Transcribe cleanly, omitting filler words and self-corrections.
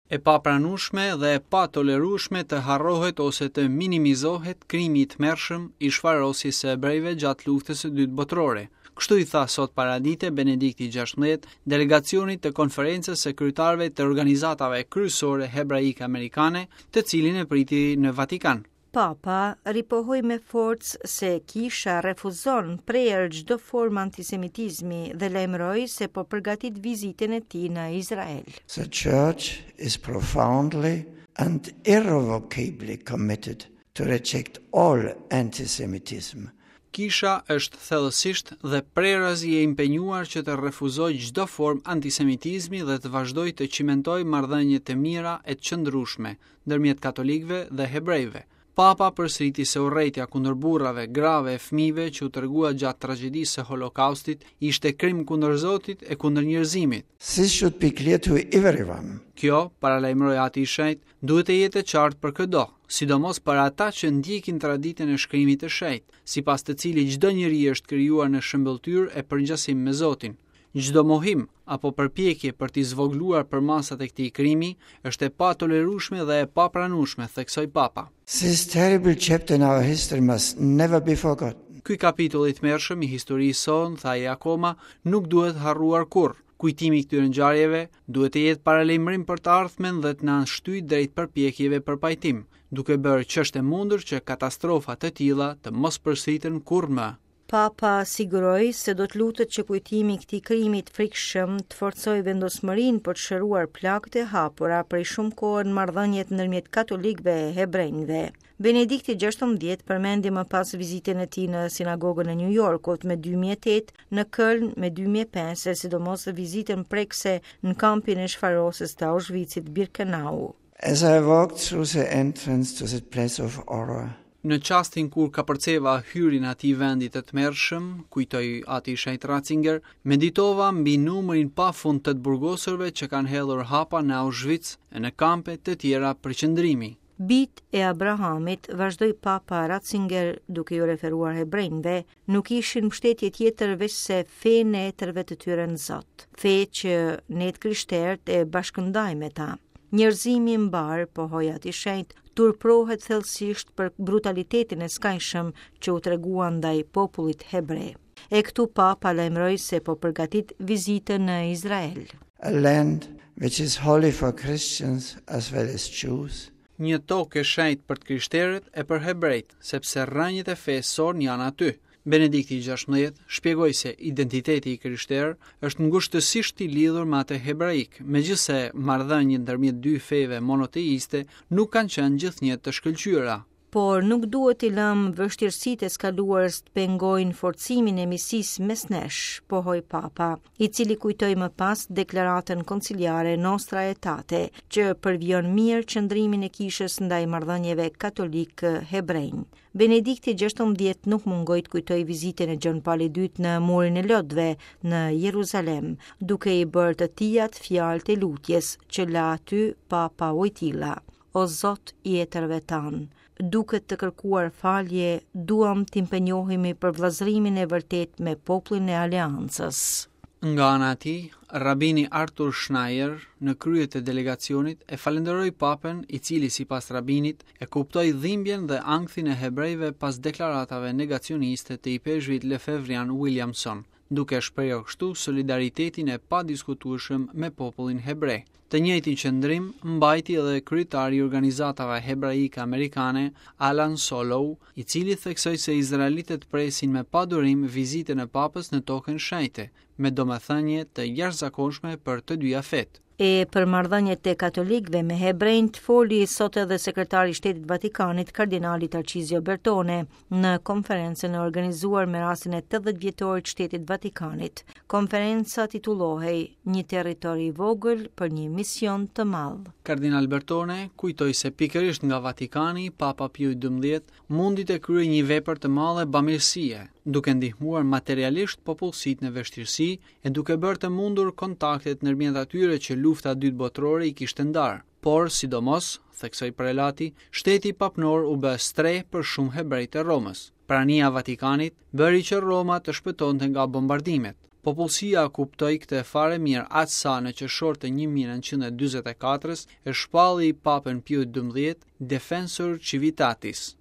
E papranueshme dhe e patolerueshme të harrohet ose të minimizohet krimi i tmerrshëm i shfarosjes së hebrejve gjatë luftës së dytë botërore. Kështu i tha sot paradite Benedikti XVI delegacionit të konferencës së kryetarëve të organizatave kryesore hebraike amerikane, të cilin e priti në Vatikan. Papa ripohoi me forcë se Kisha refuzon prerë çdo formë antisemitizmi dhe lajmëroi se po përgatit vizitën e tij në Izrael. The Church is profoundly and irrevocably committed to reject all antisemitism. Kisha është thellësisht dhe prerazi e impenjuar që të refuzojë çdo formë antisemitizmi dhe të vazhdojë të cimentojë marrëdhënie të mira e të qëndrueshme ndërmjet katolikëve dhe hebrejve. Papa përsëriti se urrejtja kundër burrave, grave e fëmijëve që u tregua gjatë tragjedisë së Holokaustit ishte krim kundër Zotit e kundër njerëzimit. This should be clear to everyone. Kjo, paralajmëroi Ati i Shenjtë, duhet të jetë e qartë për çdo, sidomos për ata që ndjekin traditën e shkrimit të shenjtë, sipas të cilit çdo njeri është krijuar në shëmbëltyrë e përngjasim me Zotin. Çdo mohim apo përpjekje për t'i zvogluar përmasat e këtij krimi është e patolerueshme dhe e papranueshme, theksoi Papa. This terrible chapter in our history must never be forgotten. Ky kapitull i tmerrshëm i historisë sonë, tha ai akoma, nuk duhet harruar kurrë. Kujtimi i këtyre ngjarjeve duhet të jetë paralajmërim për të ardhmen dhe të na shtyjë drejt përpjekjeve për pajtim, duke bërë ç'është e mundur që katastrofa të tilla të mos përsëriten kurrë më. Papa siguroi se do të lutet që kujtimi i këtij krimi të frikshëm të forcojë vendosmërinë për të shëruar plagët e hapura prej shumë kohë në marrëdhëniet ndërmjet katolikëve e hebrejve. Benedikti XVI përmendi më pas vizitën e tij në sinagogën e New Yorkut me 2008, në Köln me 2005, e sidomos vizitën prekse në kampin e shfarosjes të Auschwitzit Birkenau. As I walked through the entrance to that place of horror, në çastin kur kapërceva hyrin atij vendi të tmerrshëm, kujtoi Ati i Shenjtë Ratzinger, meditova mbi numrin pafund të burgosurve që kanë hedhur hapa në Auschwitz e në kampe të tjera përqendrimi. Bit e Abrahamit, vazhdoi Papa Ratzinger duke ju referuar hebrejve, nuk ishin mbështetje tjetër veç se fenë e etërve të tyre në Zot, fe që ne të krishterët e bashkëndaj me ta. Njerëzimi mbar, pohoi Ati i Shenjtë, turprohet thellësisht për brutalitetin e skajshëm që u tregua ndaj popullit hebre. E këtu Papa lajmëroi se po përgatit vizitën në Izrael. a land which is holy for Christians as well as Jews. Një tokë e shenjtë për të krishterët e për hebrejt, sepse rrënjët e fesë sonë janë aty. Benedikti XVI shpjegoi se identiteti i krishterë është ngushtësisht i lidhur me atë hebraik, megjithse marrëdhëniet ndërmjet dy feve monoteiste nuk kanë qenë gjithnjë të shkëlqyera. Por nuk duhet i lëmë vështirësitë e skaluarës të pengojnë forcimin e misisë mes nesh, pohoi Papa, i cili kujtoi më pas deklaratën konciliare Nostra Aetate, që përvjon mirë qëndrimin e kishës ndaj marrëdhënieve katolik-hebrejnë. Benedikti XVI nuk mungoi të kujtoi vizitën e Gjon Pauli II në Murin e Lotëve në Jeruzalem, duke i bërë të tijat fjalë të lutjes që la aty Papa Wojtyla: O Zot i etërve tanë, duket të kërkuar falje, duam të impenjohemi për vllazërimin e vërtet me popullin e Aleancës. Nga ana e tij, rabini Arthur Schneier, në krye të delegacionit, e falenderoi Papen, i cili sipas rabinit e kuptoi dhimbjen dhe ankthin e hebrejve pas deklaratave negacioniste të i peshqit Lefevrian Williamson, duke shprehur kështu solidaritetin e padiskutueshëm me popullin hebrej. Të njëjtin qëndrim mbajti edhe kryetari i organizatave hebraike amerikane Alan Solow, i cili theksoi se izraelitët presin me padurim vizitën e Papës në tokën shenjte, me domethënie të jashtëzakonshme për të dyja fetë. E për marrëdhëniet e katolikëve me hebrejt foli sot edhe sekretari i Shtetit Vatikanit kardinali Tarcisio Bertone në konferencën e organizuar me rastin e 80 vjetorit të Shtetit Vatikanit. Konferenca titullohej Një territor i vogël për një mision të madh. Kardinal Bertone kujtoi se pikërisht nga Vatikani Papa Piu XII mundi të kryej një vepër të madhe bamirësie, duke ndihmuar materialisht popullsitë në vështirësi e duke bërë të mundur kontaktet ndërmjet atyre që lufta e dytë botërore i kishte ndarë. Por, sidomos, theksoi prelati, shteti papnor u bë stre për shumë hebrej të Romës. Prania e Vatikanit bëri që Roma të shpëtonte nga bombardimet. Popullsia kuptoi këtë fare mirë atë sa në qershor të 1944 e shpalli Papën Pio XII, Defensor Civitatis.